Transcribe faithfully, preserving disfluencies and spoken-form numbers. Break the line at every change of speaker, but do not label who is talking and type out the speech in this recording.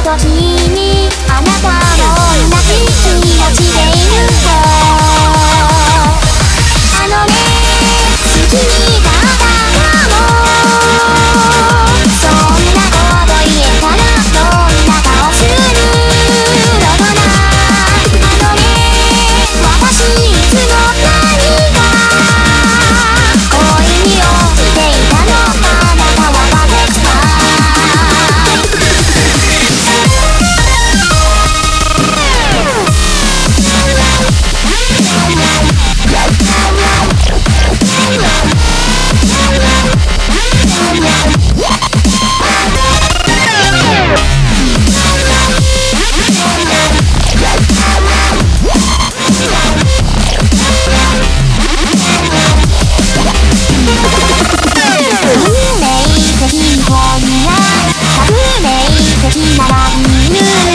時にあなたも同じ気持ちでいるとあのね好きになったかもそんなこと言えたらどんな顔するのかなあのね私いつの何が恋に落ちていたのあなたはバレた運命的に本が革命的ならいい